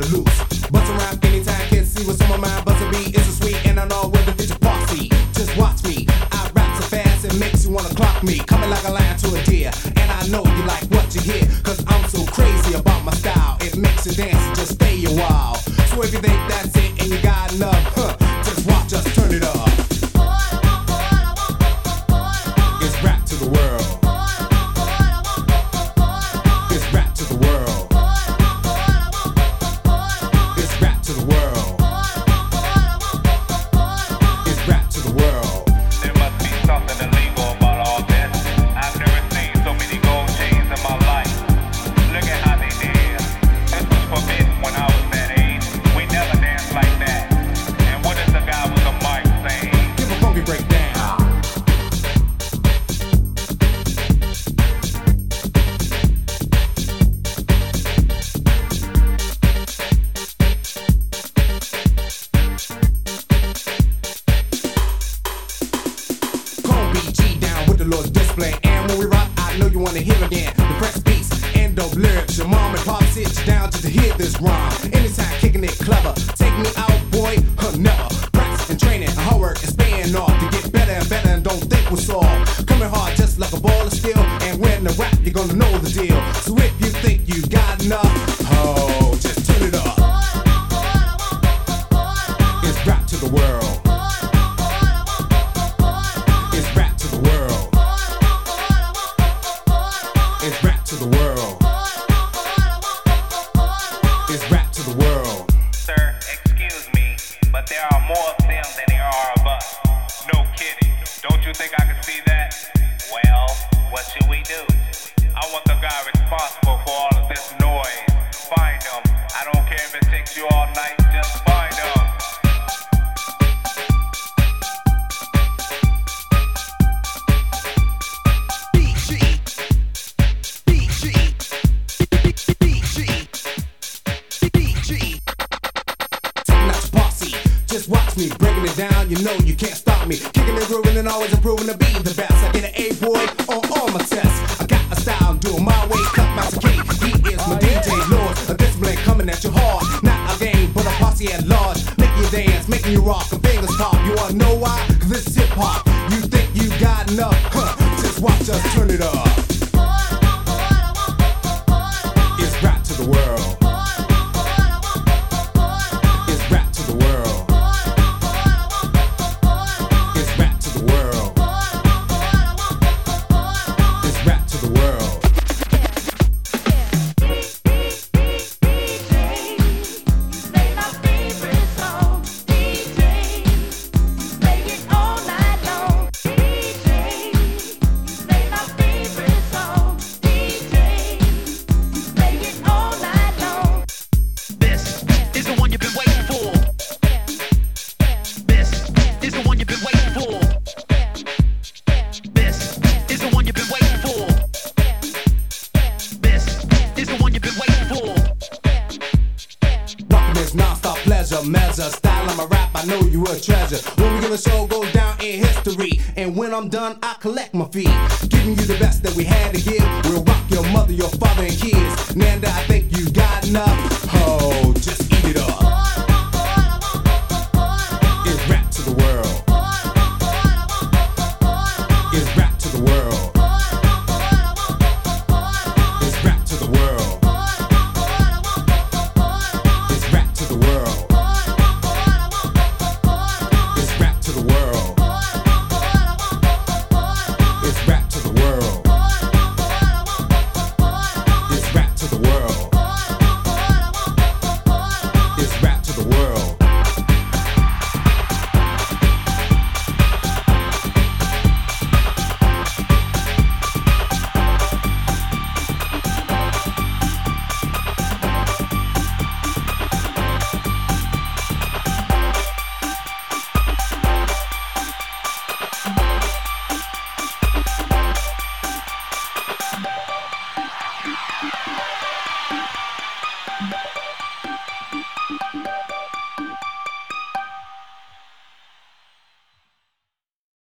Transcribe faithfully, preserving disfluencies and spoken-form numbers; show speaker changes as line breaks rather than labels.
loose. Bust around anytime, can't see what's on my mind. Bust a beat, it's a sweet, and I know where the future posse. Just watch me, I rap so fast it makes you wanna clock me. Coming like a lion to a deer, and I know you like what you hear. Cause I'm so crazy about my style, it makes you dance and just stay a while. So if you think that's it and you got enough, huh, just watch us turn it up. It's rap to the world. It's rap to the world. It's rap to the world. It's rap to the world.
There must be something illegal about all this. I've never seen so many gold chains in my life. Look at how they dance. This was forbidden when I was that age. We never danced like that. And what is the guy with the mic saying?
Give a funky breakdown. Call B G down with the Lord's display. And when we rock, I know you wanna hear again. The fresh beats and dope lyrics. Your mom and pop sit you down just to hear this rhyme. Anytime kicking it clever. Take me out, boy, huh, never. Practice and training, hard work and staying off to get better and better and don't think we're soft. Coming hard just like a ball of steel. And when the rap, you're gonna know the deal. So if you think you got enough, oh, just turn it up. It's rap to the world. It's rap to the world. It's rap to the world. It's rap to the world.
Sir, excuse me, but there are more of them than there are of us. No kidding. Don't you think I can see that? Well, what should we do? I want the guy responsible for all of this noise. Find him. I don't care if it takes you all night, just find him.
B G, B G, B G, B G. Taking out your posse, just watch me breaking it down. You know you can't stop me. Kicking and grooving and always improving to be the best. I get an A, boy, on all my tests. I got a style, I'm doing my way. Cut my cake. He is my D J Lord. A discipline coming at you hard. Not a game, but a posse at large. Making you dance, making you rock, and fingers pop. You wanna know why? Cause this is hip hop. You think you got enough? Huh? Just watch us turn it up. It's rap to the world. It's rap to the world. It's rap to the world. It's rap to the world. Measure style, I'm a rap, I know you a treasure. When we gonna show goes down in history, and when I'm done, I collect my fee. Giving you the best that we had to give. We'll rock your mother, your father, and kids. Nanda, I think you got enough. Oh, just eat it up. It's rap to the world. It's rap to the world. It's rap to the world. It's rap to the world. It's rap to the world. It's rap to the world. It's rap to the world. It's rap to the world.